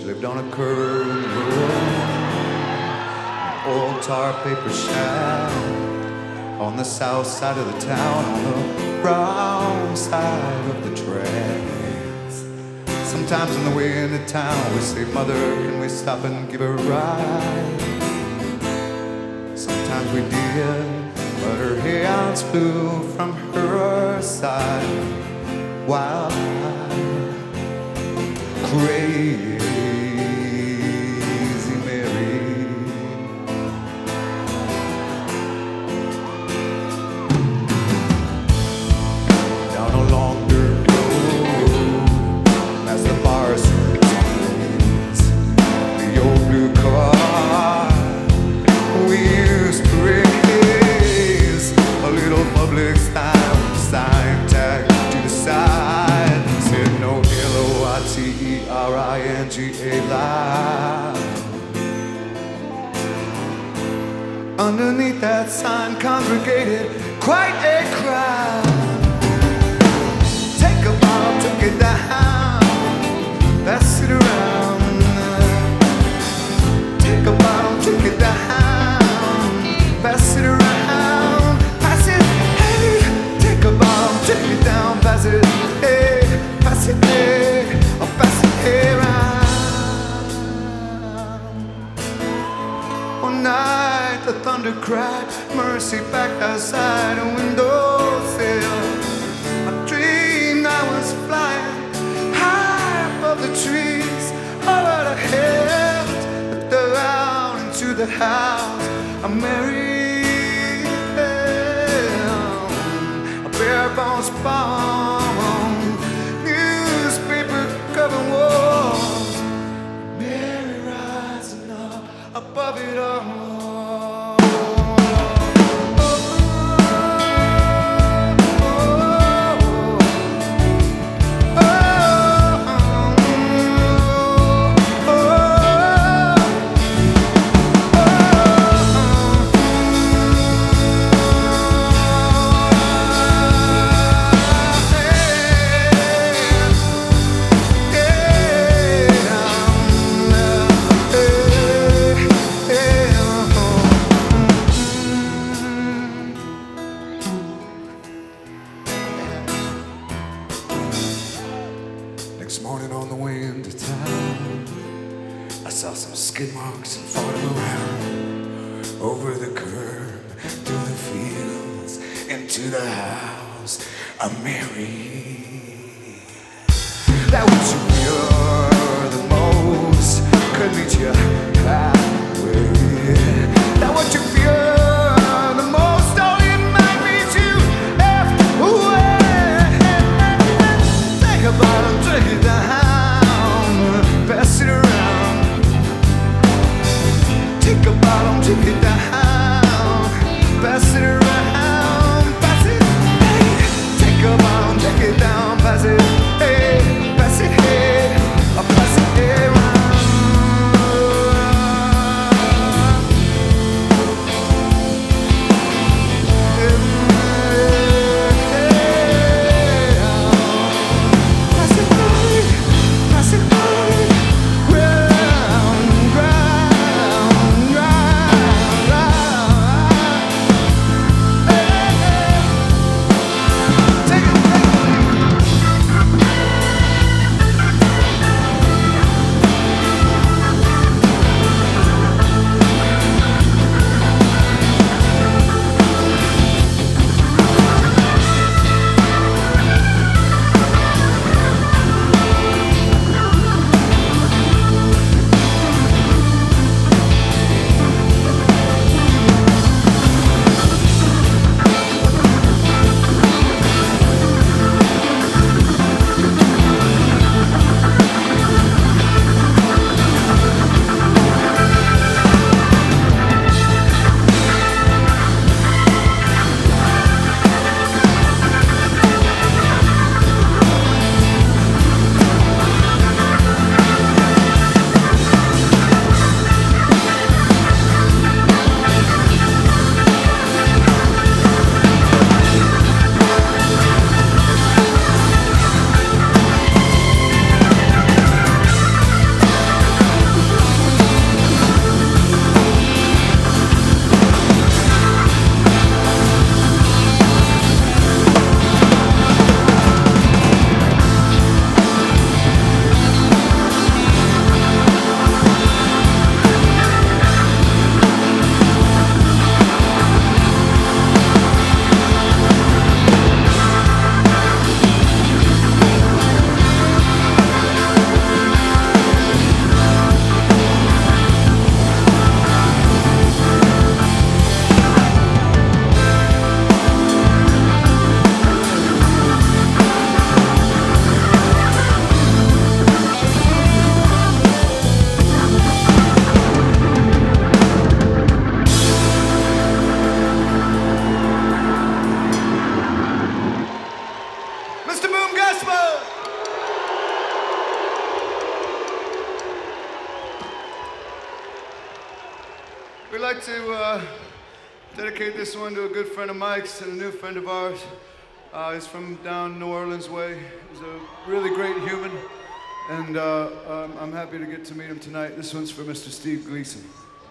She lived on a curb in the road, an old tar paper shack on the south side of the town, on the brown side of the tracks. Sometimes on the way into town we say, Mother, can we stop and give her a ride? Sometimes we did, but her hands flew from her side while Crazy Mary down a long dirt road as the bar swings the old blue car we used to race, a little public sign tag to the side said no L-O-I-T-E-R-I-N-G-A live. Underneath that sign congregated quite a crowd. Take a bottle, took it down, pass it around. Take a bottle, took it down, pass it around. Pass it, hey. Take a bottle, take it down, pass it, hey. Pass it, hey. I'll pass it, hey, around. One night the thunder cried mercy back outside a windowsill. I dreamed I was flying high above the trees, over the hills, looked around into the house. I'm married, a bare bones bomb, newspaper covered walls, Mary rising up above it all. Next morning on the way into town, I saw some skid marks and followed them around, over the curb, through the fields, into the house of Mary. That what you fear the most could meet you halfway. That what you fear the most, oh, it might meet you halfway. Think about it, take it down, pass it around. Take a bottle, take it down, pass it around, pass it, hey. Take a bottle, take it down, pass it, hey, pass it, hey. We'd like to dedicate this one to a good friend of Mike's and a new friend of ours. He's from down New Orleans way. He's a really great human, and I'm happy to get to meet him tonight. This one's for Mr. Steve Gleason.